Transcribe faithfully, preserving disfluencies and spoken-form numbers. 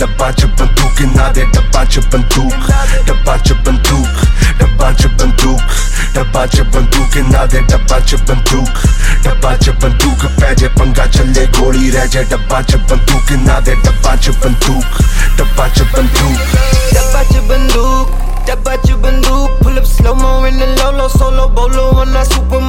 डब्बा च बंदूक इन्हां दे डब्बा च बंदूक डब्बा च बंदूक डब्बा च बंदूक डब्बा च बंदूक इन्हां दे डब्बा च बंदूक डब्बा च बंदूक पै जे पंगा चले गोली रह जाए डब्बा च बंदूक इन्हां दे डब्बा च बंदूक डब्बा च बंदूक डब्बा च बंदूक डब्बा च बंदूक pull up slow mo in the low low solo bolo on that super